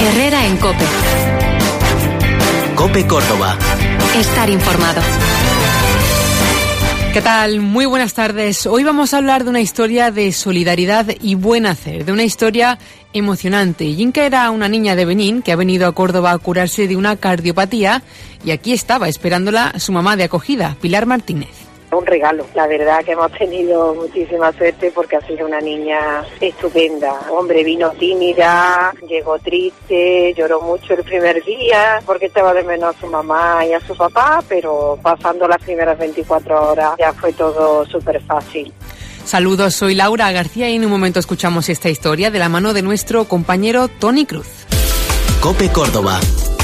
Herrera en COPE. COPE Córdoba. Estar informado. ¿Qué tal? Muy buenas tardes. Hoy vamos a hablar de una historia de solidaridad y buen hacer, de una historia emocionante. Yinka era una niña de Benín que ha venido a Córdoba a curarse de una cardiopatía y aquí estaba esperándola su mamá de acogida, Pilar Martínez. Un regalo, la verdad que hemos tenido muchísima suerte porque ha sido una niña estupenda. Hombre, vino tímida, llegó triste, lloró mucho el primer día porque estaba de menos a su mamá y a su papá, pero pasando las primeras 24 horas ya fue todo súper fácil. Saludos, soy Laura García y en un momento escuchamos esta historia de la mano de nuestro compañero Tony Cruz. COPE Córdoba.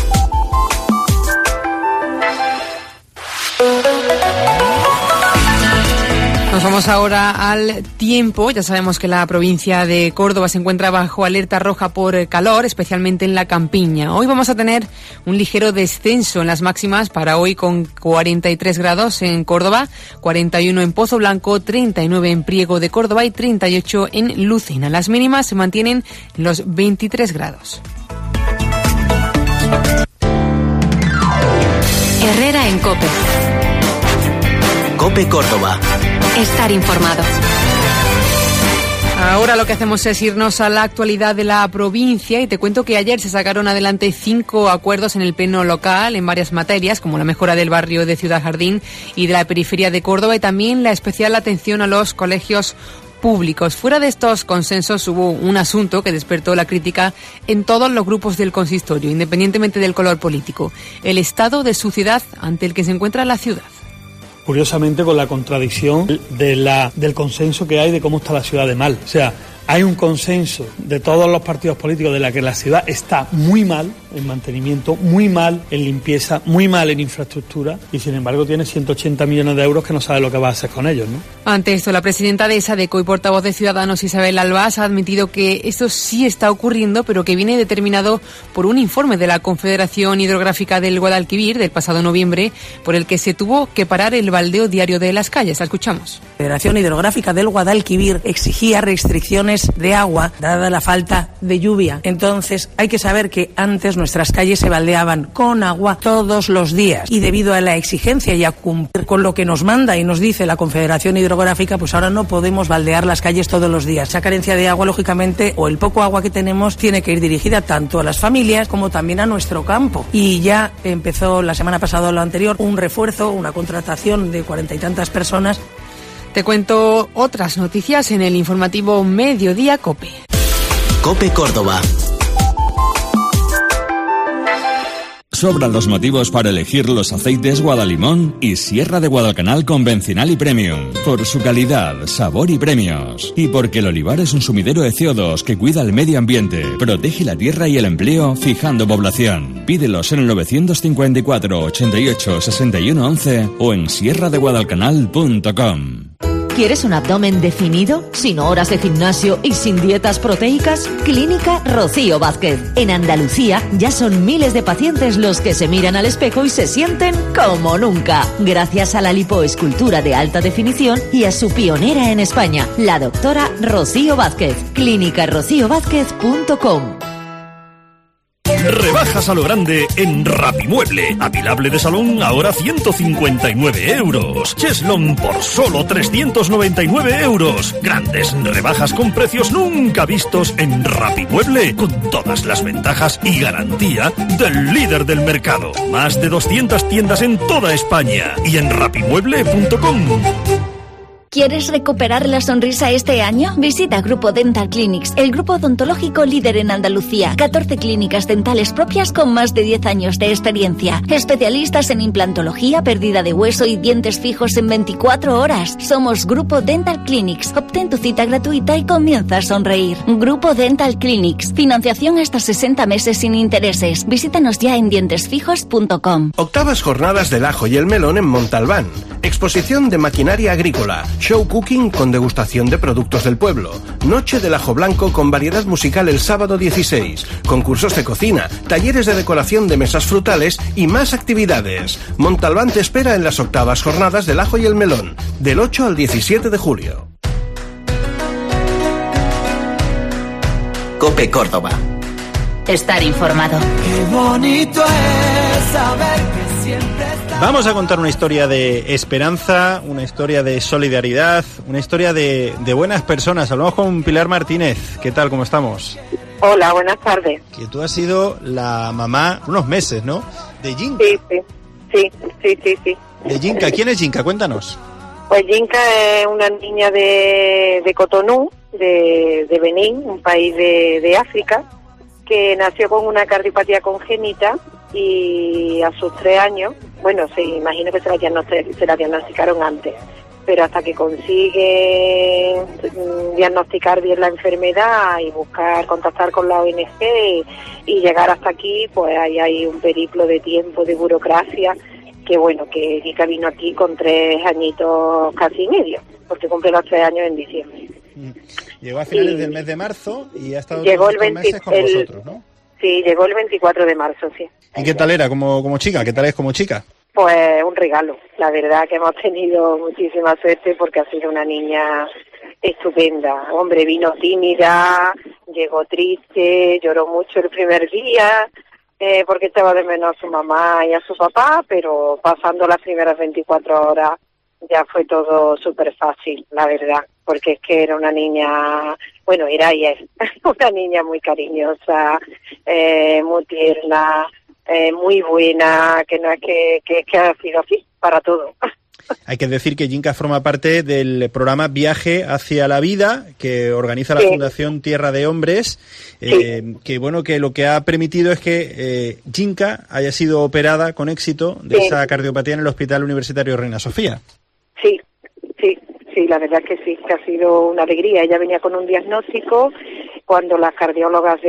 Nos vamos ahora al tiempo. Ya sabemos que la provincia de Córdoba se encuentra bajo alerta roja por calor, especialmente en la campiña. Hoy vamos a tener un ligero descenso en las máximas para hoy con 43 grados en Córdoba, 41 en Pozo Blanco, 39 en Priego de Córdoba y 38 en Lucena. Las mínimas se mantienen en los 23 grados. Herrera en COPE. COPE Córdoba. Estar informado. Ahora lo que hacemos es irnos a la actualidad de la provincia y te cuento que ayer se sacaron adelante 5 acuerdos en el pleno local en varias materias, como la mejora del barrio de Ciudad Jardín y de la periferia de Córdoba y también la especial atención a los colegios públicos. Fuera de estos consensos hubo un asunto que despertó la crítica en todos los grupos del consistorio, independientemente del color político: el estado de suciedad ante el que se encuentra la ciudad. Curiosamente, con la contradicción del consenso que hay de cómo está la ciudad de mal. O sea, hay un consenso de todos los partidos políticos de la que la ciudad está muy mal en mantenimiento, muy mal en limpieza, muy mal en infraestructura y sin embargo tiene 180 millones de euros que no sabe lo que va a hacer con ellos, ¿no? Ante esto, la presidenta de SADECO y portavoz de Ciudadanos, Isabel Albás, ha admitido que esto sí está ocurriendo, pero que viene determinado por un informe de la Confederación Hidrográfica del Guadalquivir del pasado noviembre, por el que se tuvo que parar el baldeo diario de las calles. La escuchamos. La Confederación Hidrográfica del Guadalquivir exigía restricciones de agua dada la falta de lluvia. Entonces hay que saber que antes nuestras calles se baldeaban con agua todos los días y debido a la exigencia y a cumplir con lo que nos manda y nos dice la Confederación Hidrográfica, pues ahora no podemos baldear las calles todos los días. Esa carencia de agua, lógicamente, o el poco agua que tenemos, tiene que ir dirigida tanto a las familias como también a nuestro campo. Y ya empezó la semana pasada o la anterior un refuerzo, una contratación de 40 y tantas personas. Te cuento otras noticias en el informativo Mediodía COPE. COPE Córdoba. Sobran los motivos para elegir los aceites Guadalimón y Sierra de Guadalcanal convencional y premium. Por su calidad, sabor y premios. Y porque el olivar es un sumidero de CO2 que cuida el medio ambiente, protege la tierra y el empleo, fijando población. Pídelos en el 954 88 61 11 o en sierradeguadalcanal.com. ¿Quieres un abdomen definido, sin horas de gimnasio y sin dietas proteicas? Clínica Rocío Vázquez. En Andalucía ya son miles de pacientes los que se miran al espejo y se sienten como nunca, gracias a la lipoescultura de alta definición y a su pionera en España, la doctora Rocío Vázquez. clínicarociovázquez.com. Rebajas a lo grande en Rapimueble. Apilable de salón ahora 159 euros. Cheslon por solo 399 euros. Grandes rebajas con precios nunca vistos en Rapimueble, con todas las ventajas y garantía del líder del mercado. Más de 200 tiendas en toda España y en rapimueble.com. ¿Quieres recuperar la sonrisa este año? Visita Grupo Dental Clinics, el grupo odontológico líder en Andalucía. 14 clínicas dentales propias con más de 10 años de experiencia. Especialistas en implantología, pérdida de hueso y dientes fijos en 24 horas. Somos Grupo Dental Clinics. Obtén tu cita gratuita y comienza a sonreír. Grupo Dental Clinics. Financiación hasta 60 meses sin intereses. Visítanos ya en dientesfijos.com. Octavas jornadas del ajo y el melón en Montalbán. Exposición de maquinaria agrícola. Show cooking con degustación de productos del pueblo. Noche del ajo blanco con variedad musical el sábado 16. Concursos de cocina, talleres de decoración de mesas frutales y más actividades. Montalbán te espera en las octavas jornadas del ajo y el melón, del 8 al 17 de julio. COPE Córdoba. estar informado. Qué bonito es saber que siempre está... Vamos a contar una historia de esperanza, una historia de solidaridad, una historia de buenas personas. Hablamos con Pilar Martínez. ¿Qué tal? ¿Cómo estamos? Hola, buenas tardes. Que tú has sido la mamá, unos meses, ¿no? De Yinka. Sí. De Yinka. ¿Quién es Yinka? Cuéntanos. Pues Yinka es una niña de Cotonú, de Benín, un país de África, que nació con una cardiopatía congénita y a sus 3 años, bueno, sí, imagino que se la diagnosticaron antes, pero hasta que consigue diagnosticar bien la enfermedad y contactar con la ONG y llegar hasta aquí, pues ahí hay un periplo de tiempo, de burocracia, que bueno, que Yinka vino aquí con 3 añitos casi y medio, porque cumple los 3 años en diciembre. Llegó a finales del mes de marzo y ha estado todos estos meses con vosotros, ¿no? Sí, llegó el 24 de marzo, sí. ¿Y qué tal era como chica? ¿Qué tal es como chica? Pues un regalo. La verdad que hemos tenido muchísima suerte porque ha sido una niña estupenda. Hombre, vino tímida, llegó triste, lloró mucho el primer día porque estaba de menos a su mamá y a su papá, pero pasando las primeras 24 horas ya fue todo súper fácil, la verdad, porque es que era una niña, bueno, era y es una niña muy cariñosa, muy tierna, muy buena, que no es que ha sido así para todo. Hay que decir que Yinka forma parte del programa Viaje hacia la Vida, que organiza la Fundación Tierra de Hombres, que bueno, que lo que ha permitido es que Yinka haya sido operada con éxito de esa cardiopatía en el Hospital Universitario Reina Sofía. Sí, la verdad que sí, que ha sido una alegría. Ella venía con un diagnóstico, cuando las cardiólogas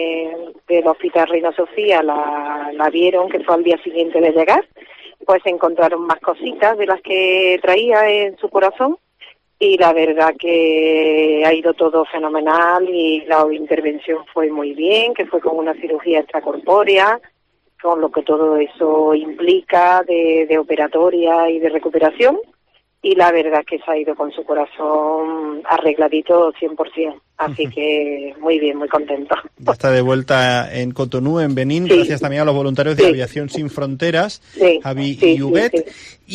del Hospital Reina Sofía la vieron, que fue al día siguiente de llegar, pues encontraron más cositas de las que traía en su corazón y la verdad que ha ido todo fenomenal y la intervención fue muy bien, que fue con una cirugía extracorpórea, con lo que todo eso implica de operatoria y de recuperación. Y la verdad que se ha ido con su corazón arregladito 100%. Así que muy bien, muy contento. Ya está de vuelta en Cotonú, en Benín, gracias también a los voluntarios de Aviación Sin Fronteras, Javi y Ubet.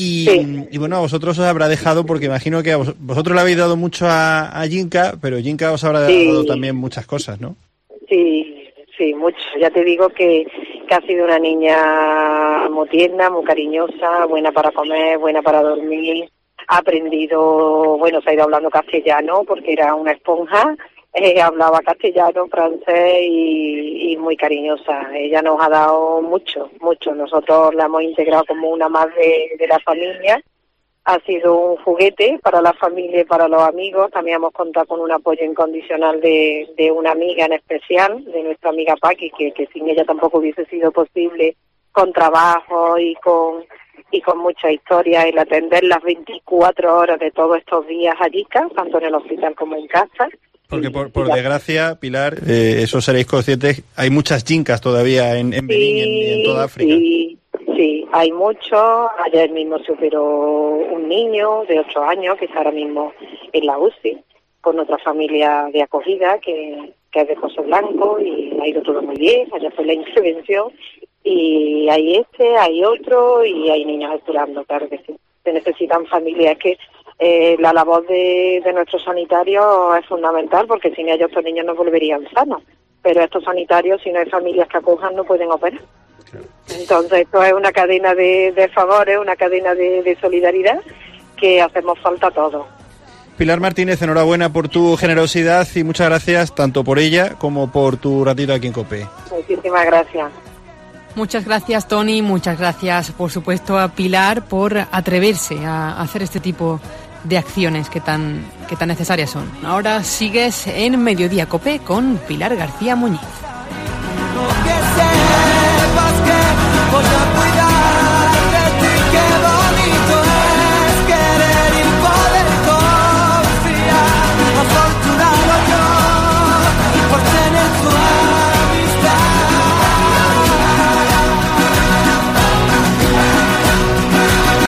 Y bueno, a vosotros os habrá dejado, porque imagino que vosotros le habéis dado mucho a Yinka, pero Yinka os habrá dado también muchas cosas, ¿no? Sí, mucho. Ya te digo que ha sido una niña muy tierna, muy cariñosa, buena para comer, buena para dormir. Ha aprendido, bueno, se ha ido hablando castellano porque era una esponja, hablaba castellano, francés y muy cariñosa. Ella nos ha dado mucho. Nosotros la hemos integrado como una más de la familia. Ha sido un juguete para la familia y para los amigos. También hemos contado con un apoyo incondicional de una amiga en especial, de nuestra amiga Paqui, que sin ella tampoco hubiese sido posible, con trabajo y con mucha historia, el atender las 24 horas de todos estos días a Yinka, tanto en el hospital como en casa. Porque por desgracia, Pilar, eso seréis conscientes, hay muchas Yinkas todavía en Benín y en toda África. Sí, hay muchos. Ayer mismo se operó un niño de 8 años que está ahora mismo en la UCI, con otra familia de acogida que es de Pozo Blanco, y ha ido todo muy bien. Ayer fue la intervención. Y hay hay otro y hay niños esperando, claro que sí. Se necesitan familias, que la labor de nuestros sanitarios es fundamental, porque sin ellos estos niños no volverían sanos. Pero estos sanitarios, si no hay familias que acojan, no pueden operar. Claro. Entonces esto es una cadena de favores, una cadena de solidaridad que hacemos falta todos. Pilar Martínez, enhorabuena por tu generosidad y muchas gracias tanto por ella como por tu ratito aquí en COPE. Muchísimas gracias. Muchas gracias, Tony. Muchas gracias, por supuesto, a Pilar por atreverse a hacer este tipo de acciones que tan necesarias son. Ahora sigues en Mediodía COPE con Pilar García Muñiz.